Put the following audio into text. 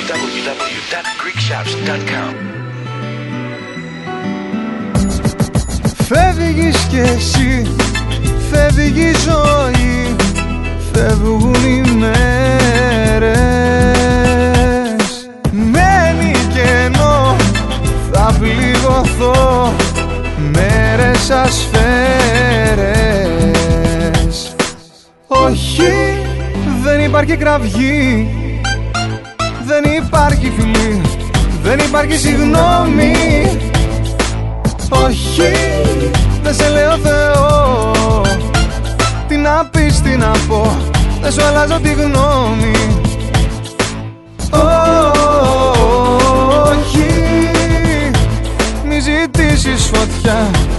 www.greekshops.com. Φεύγεις κι εσύ, φεύγει η ζωή, φεύγουν οι μέρες. Μένει κενό, θα πληγωθώ, μέρες ασφαίρες. Όχι, δεν υπάρχει κραυγή, δεν υπάρχει φιλή, δεν υπάρχει συγγνώμη. Όχι, δεν σε λέω Θεό, τι να πεις, τι να πω, δεν σου αλλάζω τη γνώμη. Όχι, μη ζητήσεις φωτιά,